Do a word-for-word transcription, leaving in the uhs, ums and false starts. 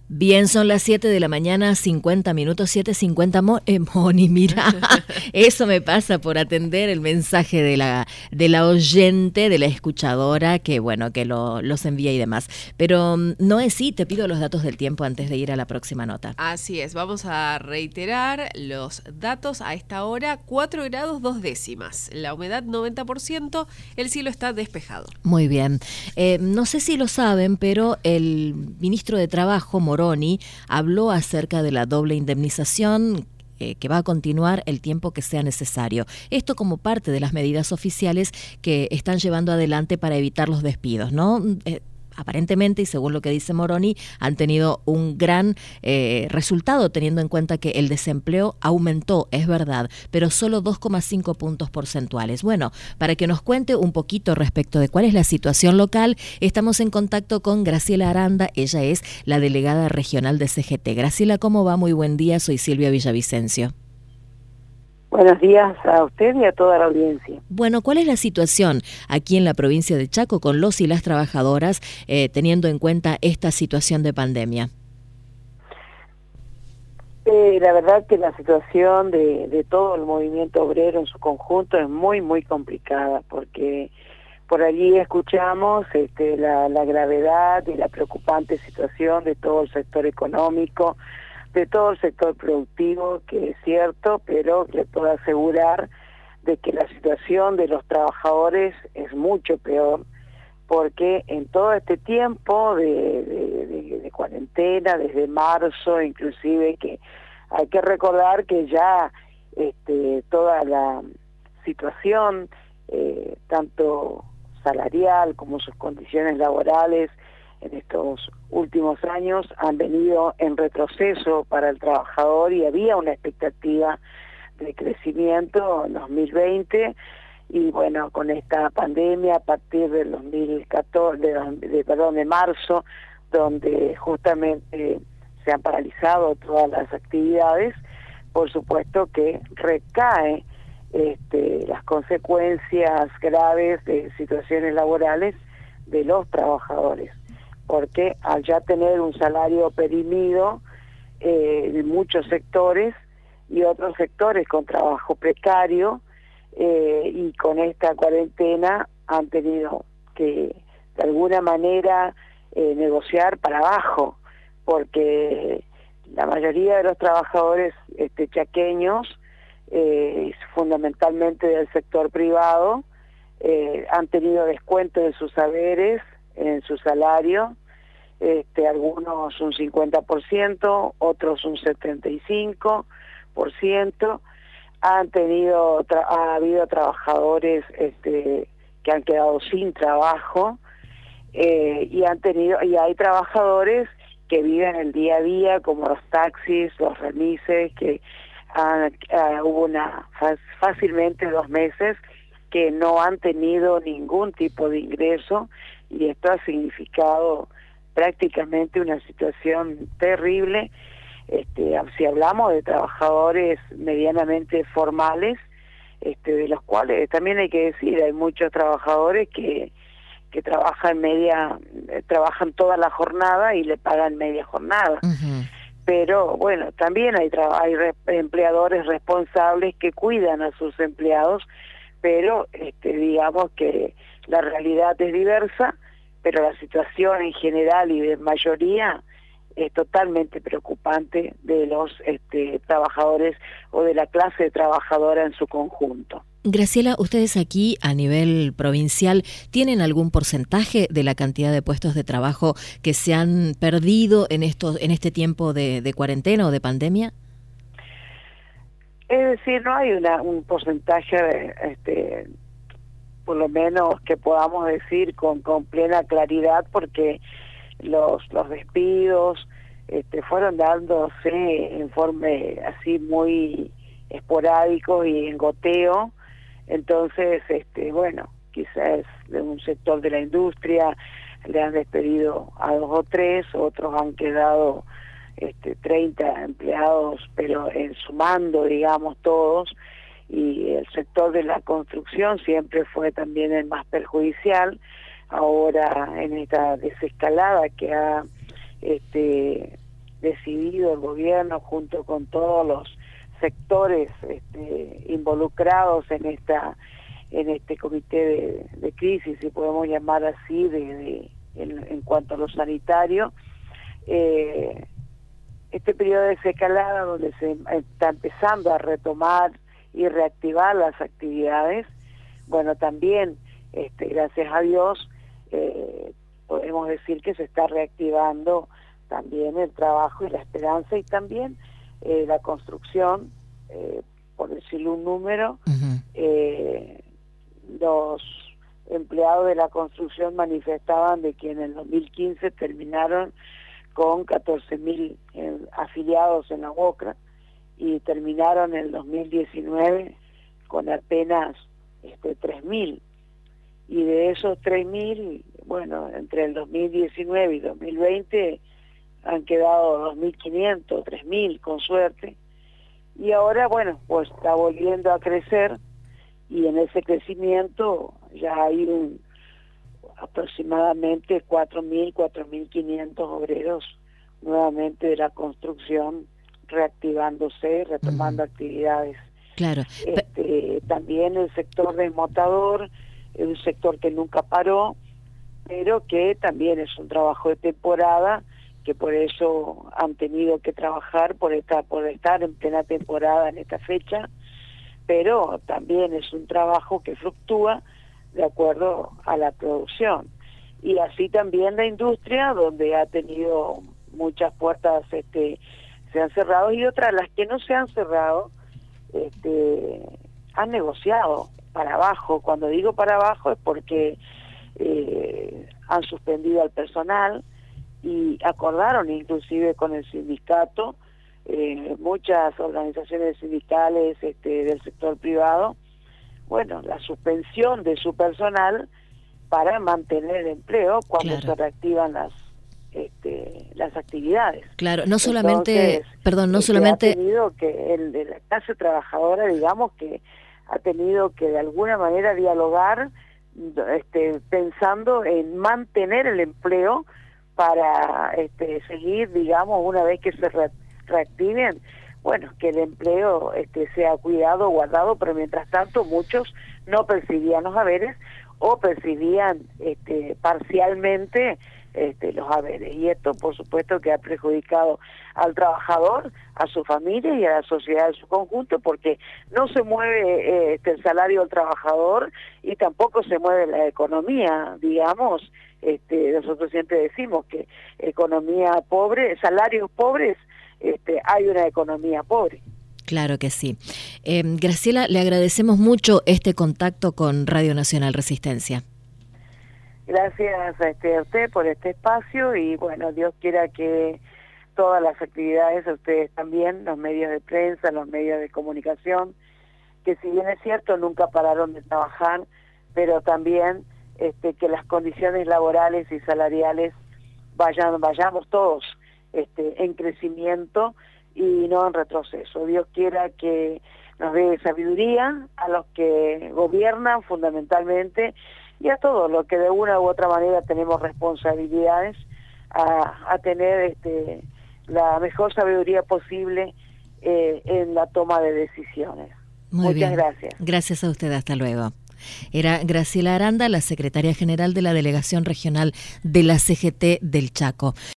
Bien, son las siete de la mañana, cincuenta minutos, siete cincuenta. Mo eh, Moni, mira, eso me pasa por atender el mensaje de la, de la oyente, de la escuchadora, que bueno, que lo, los envía y demás. Pero Noé, sí, te pido los datos del tiempo antes de ir a la próxima nota. Así es, vamos a reiterar los datos a esta hora: cuatro grados dos décimas, la humedad noventa por ciento, el cielo está despejado. Muy bien. Eh, no sé si lo saben, pero el ministro de Trabajo, Moroni, habló acerca de la doble indemnización eh, que va a continuar el tiempo que sea necesario. Esto como parte de las medidas oficiales que están llevando adelante para evitar los despidos, ¿no? Eh, Aparentemente, y según lo que dice Moroni, han tenido un gran eh, resultado, teniendo en cuenta que el desempleo aumentó, es verdad, pero solo dos coma cinco puntos porcentuales. Bueno, para que nos cuente un poquito respecto de cuál es la situación local, estamos en contacto con Graciela Aranda. Ella es la delegada regional de C G T. Graciela, ¿cómo va? Muy buen día, soy Silvia Villavicencio. Buenos días a usted y a toda la audiencia. Bueno, ¿cuál es la situación aquí en la provincia de Chaco con los y las trabajadoras, eh, teniendo en cuenta esta situación de pandemia? Eh, la verdad que la situación de, de todo el movimiento obrero en su conjunto es muy, muy complicada, porque por allí escuchamos este, la, la gravedad y la preocupante situación de todo el sector económico, de todo el sector productivo, que es cierto, pero le puedo asegurar de que la situación de los trabajadores es mucho peor, porque en todo este tiempo de, de, de, de cuarentena, desde marzo, inclusive, que hay que recordar que ya este, toda la situación, eh, tanto salarial como sus condiciones laborales, en estos últimos años han venido en retroceso para el trabajador, y había una expectativa de crecimiento en dos mil veinte, y bueno, con esta pandemia a partir del dos mil catorce, de, de, perdón, de marzo, donde justamente se han paralizado todas las actividades, por supuesto que recae este, las consecuencias graves de situaciones laborales de los trabajadores, porque al ya tener un salario oprimido eh, en muchos sectores y otros sectores con trabajo precario, eh, y con esta cuarentena han tenido que de alguna manera eh, negociar para abajo, porque la mayoría de los trabajadores este, chaqueños, eh, fundamentalmente del sector privado, eh, han tenido descuento de sus haberes en su salario, este, algunos un cincuenta por ciento, otros un setenta y cinco por ciento. Han tenido, ha habido trabajadores este, que han quedado sin trabajo, eh, y han tenido, y hay trabajadores que viven el día a día, como los taxis, los remises, que han, uh, hubo una fácilmente dos meses que no han tenido ningún tipo de ingreso, y esto ha significado prácticamente una situación terrible. Este, si hablamos de trabajadores medianamente formales, este, de los cuales también hay que decir, hay muchos trabajadores que, que trabajan media, eh, trabajan toda la jornada y le pagan media jornada. Uh-huh. Pero bueno, también hay, hay re empleadores responsables que cuidan a sus empleados, pero este, digamos que la realidad es diversa, pero la situación en general y de mayoría es totalmente preocupante de los este, trabajadores o de la clase trabajadora en su conjunto. Graciela, ¿ustedes aquí a nivel provincial tienen algún porcentaje de la cantidad de puestos de trabajo que se han perdido en, estos, en este tiempo de, de cuarentena o de pandemia? Es decir, no hay una, un porcentaje, este, por lo menos que podamos decir con, con plena claridad, porque los, los despidos este, fueron dándose en forma así muy esporádico y en goteo. Entonces, este, bueno, quizás de un sector de la industria le han despedido a dos o tres, otros han quedado este, treinta empleados, pero en sumando, digamos, todos, y el sector de la construcción siempre fue también el más perjudicial. Ahora, en esta desescalada que ha este, decidido el gobierno junto con todos los sectores este, involucrados en esta en este comité de, de crisis, si podemos llamar así, de, de en, en cuanto a lo sanitario. Eh, este periodo de desescalada donde se está empezando a retomar y reactivar las actividades, bueno, también, este, gracias a Dios, eh, podemos decir que se está reactivando también el trabajo y la esperanza, y también eh, la construcción, eh, por decirle un número. Uh-huh. eh, los empleados de la construcción manifestaban de que en el dos mil quince terminaron con catorce mil eh, afiliados en la UOCRA, y terminaron en el dos mil diecinueve con apenas este, tres mil. Y de esos tres mil, bueno, entre el dos mil diecinueve y dos mil veinte han quedado dos mil quinientos, tres mil con suerte. Y ahora, bueno, pues está volviendo a crecer, y en ese crecimiento ya hay un aproximadamente cuatro mil, cuatro mil quinientos obreros nuevamente de la construcción reactivándose, retomando uh-huh. actividades. Claro. Este, también el sector desmotador es un sector que nunca paró, pero que también es un trabajo de temporada, que por eso han tenido que trabajar por esta, por estar en plena temporada en esta fecha, pero también es un trabajo que fluctúa de acuerdo a la producción. Y así también la industria, donde ha tenido muchas puertas, este, se han cerrado, y otras, las que no se han cerrado, este, han negociado para abajo. Cuando digo para abajo es porque eh, han suspendido al personal y acordaron inclusive con el sindicato, eh, muchas organizaciones sindicales este, del sector privado, bueno, la suspensión de su personal para mantener el empleo cuando claro. se reactivan las este, las actividades. Claro, no solamente, Entonces, perdón, no este, solamente... ha tenido que, el de la clase trabajadora, digamos, que ha tenido que de alguna manera dialogar, este, pensando en mantener el empleo para este, seguir, digamos, una vez que se re reactiven, bueno, que el empleo este, sea cuidado, guardado, pero mientras tanto muchos no percibían los haberes o percibían este, parcialmente este, los haberes. Y esto, por supuesto, que ha perjudicado al trabajador, a su familia y a la sociedad en su conjunto, porque no se mueve eh, este, el salario del trabajador y tampoco se mueve la economía, digamos. Este, nosotros siempre decimos que economía pobre, salarios pobres, este, hay una economía pobre. Claro que sí. Eh, Graciela, le agradecemos mucho este contacto con Radio Nacional Resistencia. Gracias a, este, a usted por este espacio, y bueno, Dios quiera que todas las actividades, a ustedes también, los medios de prensa, los medios de comunicación, que si bien es cierto nunca pararon de trabajar, pero también este, que las condiciones laborales y salariales vayan, vayamos todos este, en crecimiento y no en retroceso. Dios quiera que nos dé sabiduría a los que gobiernan fundamentalmente, y a todos los que de una u otra manera tenemos responsabilidades a, a tener este, la mejor sabiduría posible eh, en la toma de decisiones. Muy Muchas bien. gracias. Gracias a usted, hasta luego. Era Graciela Aranda, la secretaria general de la Delegación Regional de la C G T del Chaco.